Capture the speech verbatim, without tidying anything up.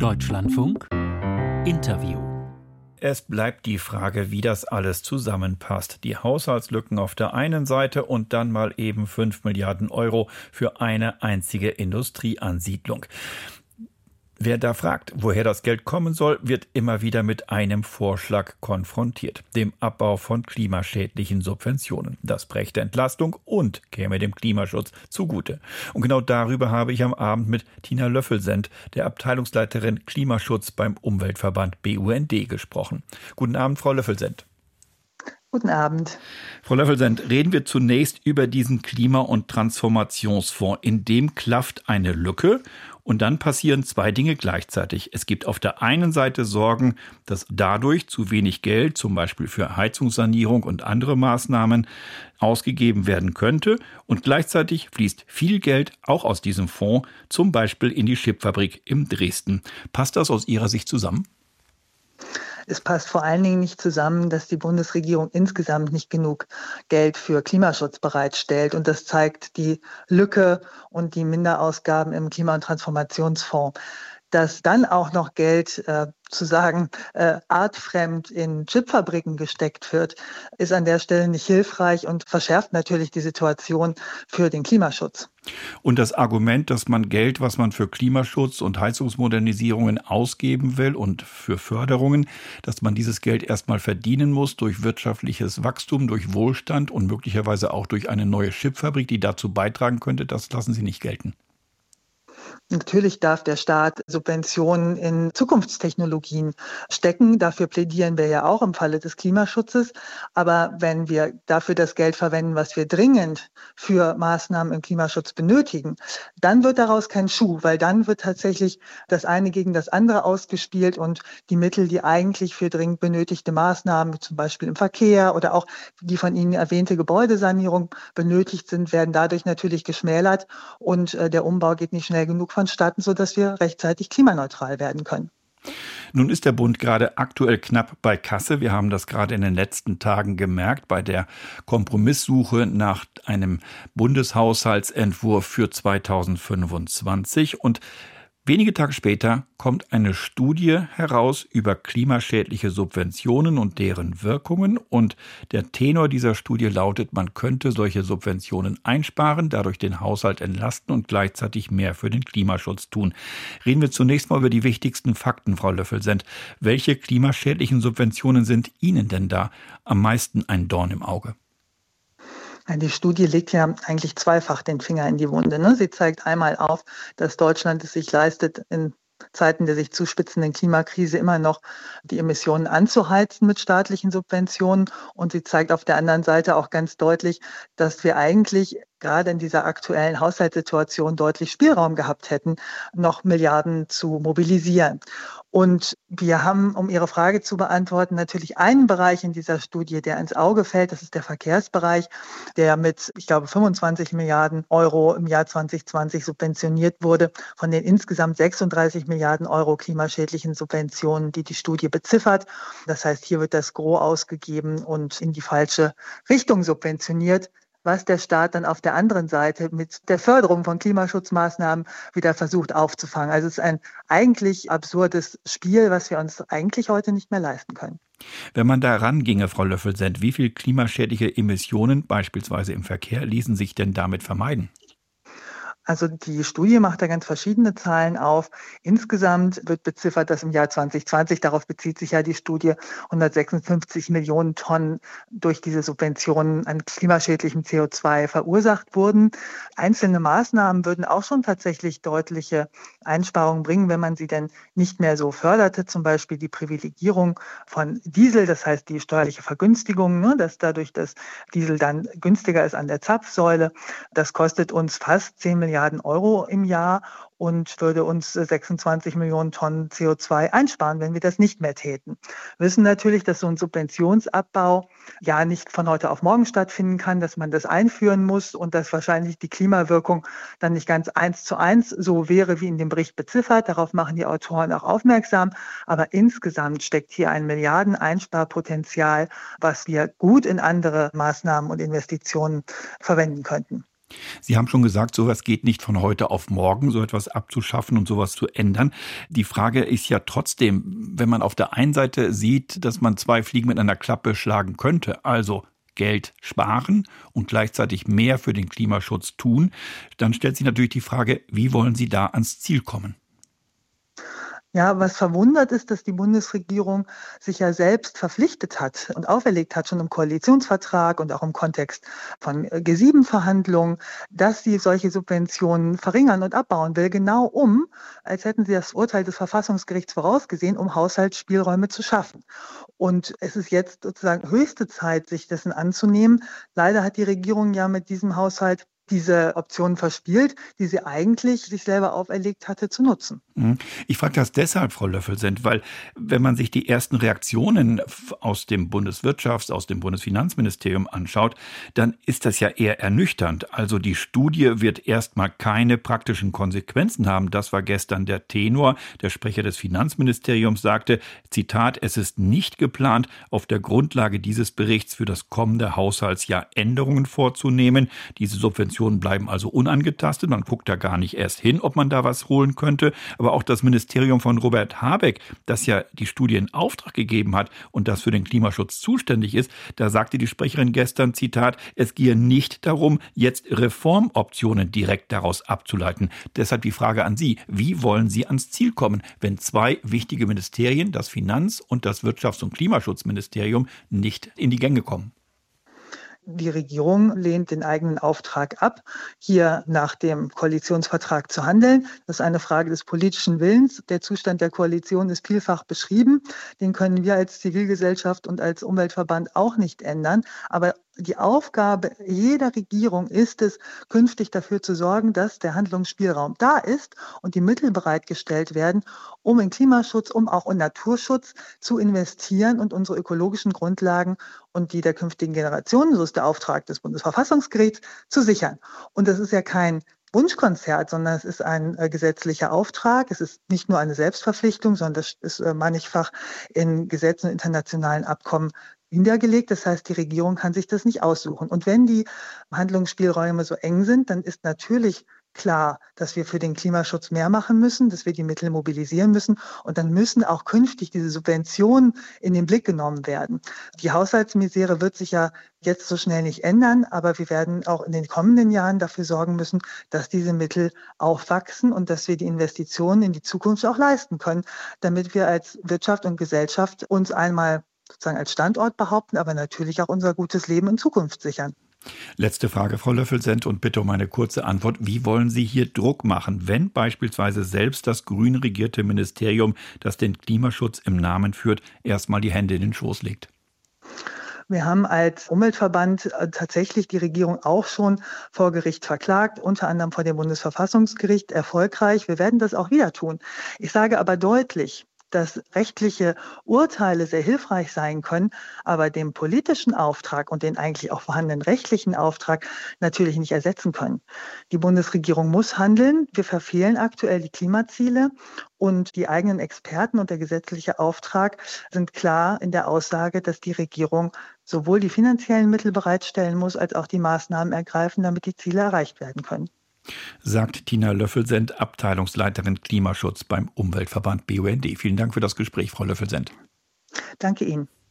Deutschlandfunk Interview. Es bleibt die Frage, wie das alles zusammenpasst. Die Haushaltslücken auf der einen Seite und dann mal eben fünf Milliarden Euro für eine einzige Industrieansiedlung. Wer da fragt, woher das Geld kommen soll, wird immer wieder mit einem Vorschlag konfrontiert: dem Abbau von klimaschädlichen Subventionen. Das brächte Entlastung und käme dem Klimaschutz zugute. Und genau darüber habe ich am Abend mit Tina Löffelsend, der Abteilungsleiterin Klimaschutz beim Umweltverband B U N D, gesprochen. Guten Abend, Frau Löffelsend. Guten Abend. Frau Löffelsend, reden wir zunächst über diesen Klima- und Transformationsfonds. In dem klafft eine Lücke. Und dann passieren zwei Dinge gleichzeitig. Es gibt auf der einen Seite Sorgen, dass dadurch zu wenig Geld, zum Beispiel für Heizungssanierung und andere Maßnahmen, ausgegeben werden könnte. Und gleichzeitig fließt viel Geld auch aus diesem Fonds, zum Beispiel in die Chipfabrik in Dresden. Passt das aus Ihrer Sicht zusammen? Es passt vor allen Dingen nicht zusammen, dass die Bundesregierung insgesamt nicht genug Geld für Klimaschutz bereitstellt. Und das zeigt die Lücke und die Minderausgaben im Klima- und Transformationsfonds. Dass dann auch noch Geld, äh, zu sagen, äh, artfremd in Chipfabriken gesteckt wird, ist an der Stelle nicht hilfreich und verschärft natürlich die Situation für den Klimaschutz. Und das Argument, dass man Geld, was man für Klimaschutz und Heizungsmodernisierungen ausgeben will und für Förderungen, dass man dieses Geld erstmal verdienen muss durch wirtschaftliches Wachstum, durch Wohlstand und möglicherweise auch durch eine neue Chipfabrik, die dazu beitragen könnte, das lassen Sie nicht gelten. Natürlich darf der Staat Subventionen in Zukunftstechnologien stecken. Dafür plädieren wir ja auch im Falle des Klimaschutzes. Aber wenn wir dafür das Geld verwenden, was wir dringend für Maßnahmen im Klimaschutz benötigen, dann wird daraus kein Schuh, weil dann wird tatsächlich das eine gegen das andere ausgespielt und die Mittel, die eigentlich für dringend benötigte Maßnahmen, zum Beispiel im Verkehr oder auch die von Ihnen erwähnte Gebäudesanierung benötigt sind, werden dadurch natürlich geschmälert und äh, der Umbau geht nicht schnell genug vonstatten, sodass wir rechtzeitig klimaneutral werden können. Nun ist der Bund gerade aktuell knapp bei Kasse. Wir haben das gerade in den letzten Tagen gemerkt bei der Kompromisssuche nach einem Bundeshaushaltsentwurf für zweitausendfünfundzwanzig. Und wenige Tage später kommt eine Studie heraus über klimaschädliche Subventionen und deren Wirkungen. Und der Tenor dieser Studie lautet, man könnte solche Subventionen einsparen, dadurch den Haushalt entlasten und gleichzeitig mehr für den Klimaschutz tun. Reden wir zunächst mal über die wichtigsten Fakten, Frau Löffelsend. Welche klimaschädlichen Subventionen sind Ihnen denn da am meisten ein Dorn im Auge? Die Studie legt ja eigentlich zweifach den Finger in die Wunde. Ne? Sie zeigt einmal auf, dass Deutschland es sich leistet, in Zeiten der sich zuspitzenden Klimakrise immer noch die Emissionen anzuheizen mit staatlichen Subventionen. Und sie zeigt auf der anderen Seite auch ganz deutlich, dass wir eigentlich gerade in dieser aktuellen Haushaltssituation deutlich Spielraum gehabt hätten, noch Milliarden zu mobilisieren. Und wir haben, um Ihre Frage zu beantworten, natürlich einen Bereich in dieser Studie, der ins Auge fällt. Das ist der Verkehrsbereich, der mit, ich glaube, fünfundzwanzig Milliarden Euro im Jahr zwanzig zwanzig subventioniert wurde, von den insgesamt sechsunddreißig Milliarden Euro klimaschädlichen Subventionen, die die Studie beziffert. Das heißt, hier wird das Gros ausgegeben und in die falsche Richtung subventioniert, was der Staat dann auf der anderen Seite mit der Förderung von Klimaschutzmaßnahmen wieder versucht aufzufangen. Also es ist ein eigentlich absurdes Spiel, was wir uns eigentlich heute nicht mehr leisten können. Wenn man da ranginge, Frau Löffelsend, wie viel klimaschädliche Emissionen, beispielsweise im Verkehr, ließen sich denn damit vermeiden? Also die Studie macht da ganz verschiedene Zahlen auf. Insgesamt wird beziffert, dass im Jahr zwanzig zwanzig, darauf bezieht sich ja die Studie, hundertsechsundfünfzig Millionen Tonnen durch diese Subventionen an klimaschädlichem C O zwei verursacht wurden. Einzelne Maßnahmen würden auch schon tatsächlich deutliche Einsparungen bringen, wenn man sie denn nicht mehr so förderte. Zum Beispiel die Privilegierung von Diesel, das heißt die steuerliche Vergünstigung, ne, dass dadurch das Diesel dann günstiger ist an der Zapfsäule. Das kostet uns fast zehn Milliarden Euro im Jahr und würde uns sechsundzwanzig Millionen Tonnen C O zwei einsparen, wenn wir das nicht mehr täten. Wir wissen natürlich, dass so ein Subventionsabbau ja nicht von heute auf morgen stattfinden kann, dass man das einführen muss und dass wahrscheinlich die Klimawirkung dann nicht ganz eins zu eins so wäre, wie in dem Bericht beziffert. Darauf machen die Autoren auch aufmerksam. Aber insgesamt steckt hier ein Milliarden-Einsparpotenzial, was wir gut in andere Maßnahmen und Investitionen verwenden könnten. Sie haben schon gesagt, sowas geht nicht von heute auf morgen, so etwas abzuschaffen und sowas zu ändern. Die Frage ist ja trotzdem, wenn man auf der einen Seite sieht, dass man zwei Fliegen mit einer Klappe schlagen könnte, also Geld sparen und gleichzeitig mehr für den Klimaschutz tun, dann stellt sich natürlich die Frage, wie wollen Sie da ans Ziel kommen? Ja, was verwundert ist, dass die Bundesregierung sich ja selbst verpflichtet hat und auferlegt hat, schon im Koalitionsvertrag und auch im Kontext von G sieben Verhandlungen, dass sie solche Subventionen verringern und abbauen will, genau um, als hätten sie das Urteil des Verfassungsgerichts vorausgesehen, um Haushaltsspielräume zu schaffen. Und es ist jetzt sozusagen höchste Zeit, sich dessen anzunehmen. Leider hat die Regierung ja mit diesem Haushalt diese Option verspielt, die sie eigentlich sich selber auferlegt hatte zu nutzen. Ich frage das deshalb, Frau Löffel-Sendt, weil wenn man sich die ersten Reaktionen aus dem Bundeswirtschafts-, aus dem Bundesfinanzministerium anschaut, dann ist das ja eher ernüchternd. Also die Studie wird erstmal keine praktischen Konsequenzen haben. Das war gestern der Tenor. Der Sprecher des Finanzministeriums sagte, Zitat, es ist nicht geplant, auf der Grundlage dieses Berichts für das kommende Haushaltsjahr Änderungen vorzunehmen. Diese Subventionen bleiben also unangetastet. Man guckt da gar nicht erst hin, ob man da was holen könnte. Aber auch das Ministerium von Robert Habeck, das ja die Studie in Auftrag gegeben hat und das für den Klimaschutz zuständig ist, da sagte die Sprecherin gestern, Zitat, es gehe nicht darum, jetzt Reformoptionen direkt daraus abzuleiten. Deshalb die Frage an Sie, wie wollen Sie ans Ziel kommen, wenn zwei wichtige Ministerien, das Finanz- und das Wirtschafts- und Klimaschutzministerium, nicht in die Gänge kommen? Die Regierung lehnt den eigenen Auftrag ab, hier nach dem Koalitionsvertrag zu handeln. Das ist eine Frage des politischen Willens. Der Zustand der Koalition ist vielfach beschrieben. Den können wir als Zivilgesellschaft und als Umweltverband auch nicht ändern. Aber die Aufgabe jeder Regierung ist es, künftig dafür zu sorgen, dass der Handlungsspielraum da ist und die Mittel bereitgestellt werden, um in Klimaschutz, um auch in Naturschutz zu investieren und unsere ökologischen Grundlagen und die der künftigen Generationen, so ist der Auftrag des Bundesverfassungsgerichts, zu sichern. Und das ist ja kein Wunschkonzert, sondern es ist ein äh, gesetzlicher Auftrag. Es ist nicht nur eine Selbstverpflichtung, sondern das ist äh, mannigfach in Gesetzen und internationalen Abkommen niedergelegt. Das heißt, die Regierung kann sich das nicht aussuchen. Und wenn die Handlungsspielräume so eng sind, dann ist natürlich klar, dass wir für den Klimaschutz mehr machen müssen, dass wir die Mittel mobilisieren müssen. Und dann müssen auch künftig diese Subventionen in den Blick genommen werden. Die Haushaltsmisere wird sich ja jetzt so schnell nicht ändern, aber wir werden auch in den kommenden Jahren dafür sorgen müssen, dass diese Mittel aufwachsen und dass wir die Investitionen in die Zukunft auch leisten können, damit wir als Wirtschaft und Gesellschaft uns einmal sozusagen als Standort behaupten, aber natürlich auch unser gutes Leben in Zukunft sichern. Letzte Frage, Frau Löffel-Sendt, und bitte um eine kurze Antwort. Wie wollen Sie hier Druck machen, wenn beispielsweise selbst das grün regierte Ministerium, das den Klimaschutz im Namen führt, erstmal die Hände in den Schoß legt? Wir haben als Umweltverband tatsächlich die Regierung auch schon vor Gericht verklagt, unter anderem vor dem Bundesverfassungsgericht, erfolgreich. Wir werden das auch wieder tun. Ich sage aber deutlich, dass rechtliche Urteile sehr hilfreich sein können, aber den politischen Auftrag und den eigentlich auch vorhandenen rechtlichen Auftrag natürlich nicht ersetzen können. Die Bundesregierung muss handeln. Wir verfehlen aktuell die Klimaziele und die eigenen Experten und der gesetzliche Auftrag sind klar in der Aussage, dass die Regierung sowohl die finanziellen Mittel bereitstellen muss, als auch die Maßnahmen ergreifen, damit die Ziele erreicht werden können. Sagt Tina Löffel-Sendt, Abteilungsleiterin Klimaschutz beim Umweltverband B U N D. Vielen Dank für das Gespräch, Frau Löffel-Sendt. Danke Ihnen.